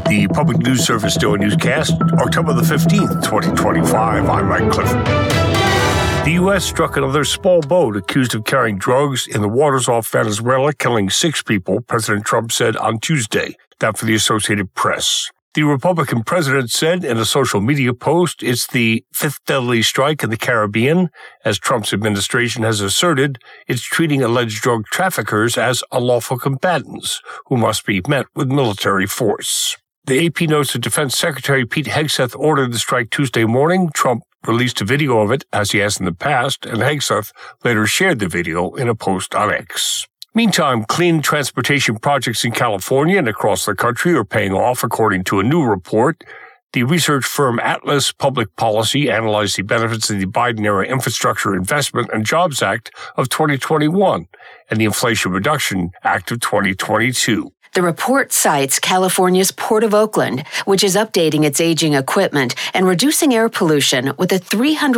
The Public News Service Daily Newscast, October the 15th, 2025. I'm Mike Clifford. The U.S. struck another small boat accused of carrying drugs in the waters off Venezuela, killing 6 people, President Trump said on Tuesday. That for the Associated Press. The Republican president said in a social media post it's the 5th deadly strike in the Caribbean, as Trump's administration has asserted it's treating alleged drug traffickers as unlawful combatants who must be met with military force. The AP notes that Defense Secretary Pete Hegseth ordered the strike Tuesday morning. Trump released a video of it, as he has in the past, and Hegseth later shared the video in a post on X. Meantime, clean transportation projects in California and across the country are paying off, according to a new report. The research firm Atlas Public Policy analyzed the benefits of the Biden-era Infrastructure Investment and Jobs Act of 2021 and the Inflation Reduction Act of 2022. The report cites California's Port of Oakland, which is updating its aging equipment and reducing air pollution with a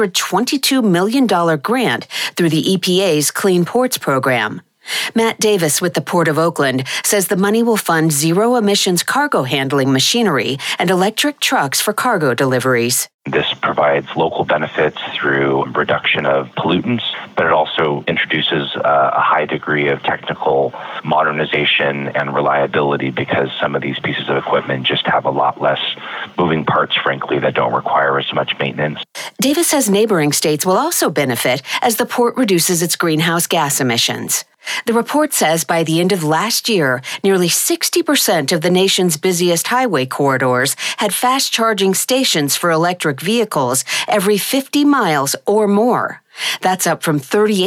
$322 million grant through the EPA's Clean Ports program. Matt Davis with the Port of Oakland says the money will fund zero-emissions cargo handling machinery and electric trucks for cargo deliveries. This provides local benefits through reduction of pollutants, but it also introduces a high degree of technical modernization and reliability because some of these pieces of equipment just have a lot less moving parts, frankly, that don't require as much maintenance. Davis says neighboring states will also benefit as the port reduces its greenhouse gas emissions. The report says by the end of last year, nearly 60% of the nation's busiest highway corridors had fast-charging stations for electric vehicles every 50 miles or more. That's up from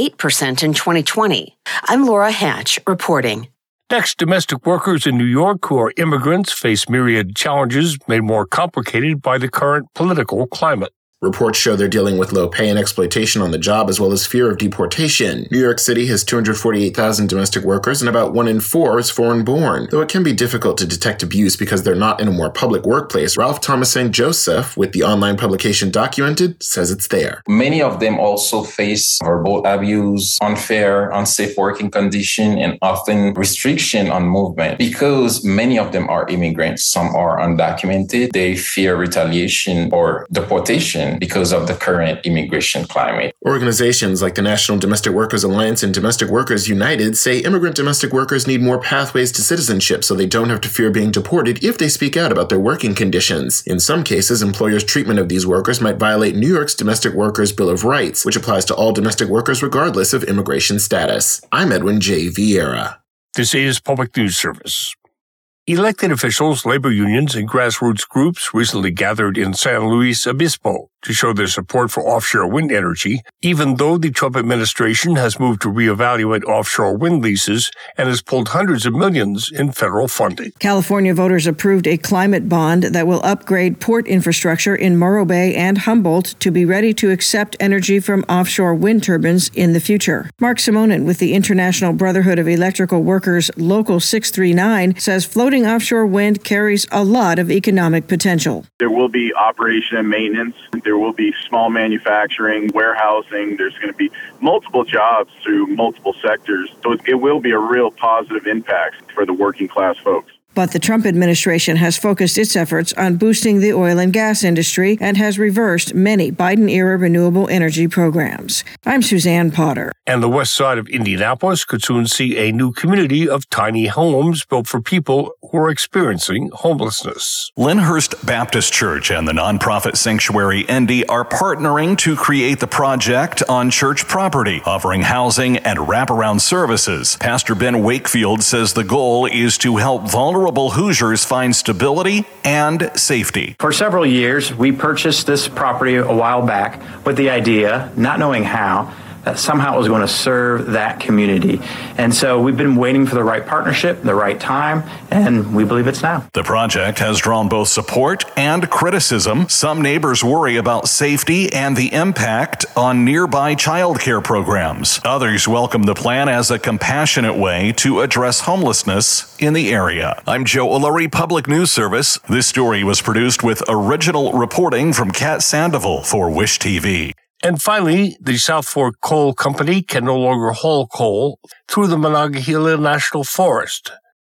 38% in 2020. I'm Laura Hatch, reporting. Next, domestic workers in New York who are immigrants face myriad challenges made more complicated by the current political climate. Reports show they're dealing with low pay and exploitation on the job, as well as fear of deportation. New York City has 248,000 domestic workers, and about 1 in 4 is foreign-born. Though it can be difficult to detect abuse because they're not in a more public workplace, Ralph Thomas St. Joseph, with the online publication Documented, says it's there. Many of them also face verbal abuse, unfair, unsafe working condition, and often restriction on movement. Because many of them are immigrants, some are undocumented, they fear retaliation or deportation because of the current immigration climate. Organizations like the National Domestic Workers Alliance and Domestic Workers United say immigrant domestic workers need more pathways to citizenship so they don't have to fear being deported if they speak out about their working conditions. In some cases, employers' treatment of these workers might violate New York's Domestic Workers Bill of Rights, which applies to all domestic workers regardless of immigration status. I'm Edwin J. Vieira. This is Public News Service. Elected officials, labor unions, and grassroots groups recently gathered in San Luis Obispo to show their support for offshore wind energy, even though the Trump administration has moved to reevaluate offshore wind leases and has pulled hundreds of millions in federal funding. California voters approved a climate bond that will upgrade port infrastructure in Morro Bay and Humboldt to be ready to accept energy from offshore wind turbines in the future. Mark Simonin with the International Brotherhood of Electrical Workers Local 639 says floating offshore wind carries a lot of economic potential. There will be operation and maintenance. There will be small manufacturing, warehousing. There's going to be multiple jobs through multiple sectors. So it will be a real positive impact for the working class folks. But the Trump administration has focused its efforts on boosting the oil and gas industry and has reversed many Biden-era renewable energy programs. I'm Suzanne Potter. And the west side of Indianapolis could soon see a new community of tiny homes built for people who are experiencing homelessness. Lyndhurst Baptist Church and the nonprofit Sanctuary Indy are partnering to create the project on church property, offering housing and wraparound services. Pastor Ben Wakefield says the goal is to help vulnerable Hoosiers find stability and safety. For several years, we purchased this property a while back with the idea, not knowing how, that somehow it was going to serve that community. And so we've been waiting for the right partnership, the right time, and we believe it's now. The project has drawn both support and criticism. Some neighbors worry about safety and the impact on nearby childcare programs. Others welcome the plan as a compassionate way to address homelessness in the area. I'm Joe O'Leary, Public News Service. This story was produced with original reporting from Kat Sandoval for Wish TV. And finally, the South Fork Coal Company can no longer haul coal through the Monongahela National Forest.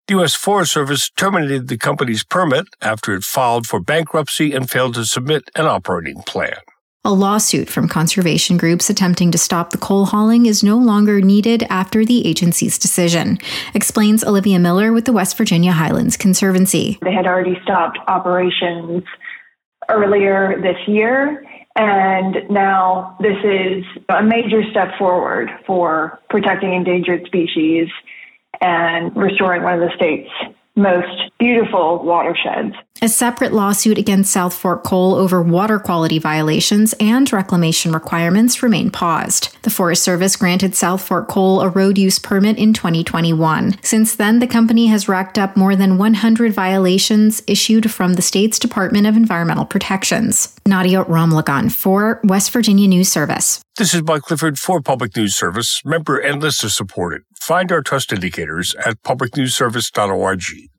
The U.S. Forest Service terminated the company's permit after it filed for bankruptcy and failed to submit an operating plan. A lawsuit from conservation groups attempting to stop the coal hauling is no longer needed after the agency's decision, explains Olivia Miller with the West Virginia Highlands Conservancy. They had already stopped operations earlier this year, and now this is a major step forward for protecting endangered species and restoring one of the state's most beautiful watersheds. A separate lawsuit against South Fork Coal over water quality violations and reclamation requirements remain paused. The Forest Service granted South Fork Coal a road use permit in 2021. Since then, the company has racked up more than 100 violations issued from the state's Department of Environmental Protections. Nadia Ramlagan for West Virginia News Service. This is Mike Clifford for Public News Service, member and listener supported. Find our trust indicators at publicnewsservice.org.